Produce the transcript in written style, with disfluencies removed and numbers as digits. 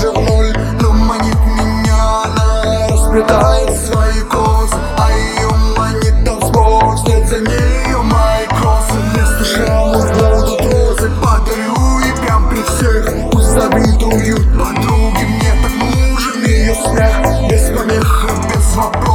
уже в ноль, но манит меня. Она расплетает свои косы, а ее манит танцпол. Вслед за нею мои кроссы. Вместо шрамов будут розы. Подарю ей прям при всех. Пусть завидуют подруги, мне так нужен ее смех. Без помех, без вопросов.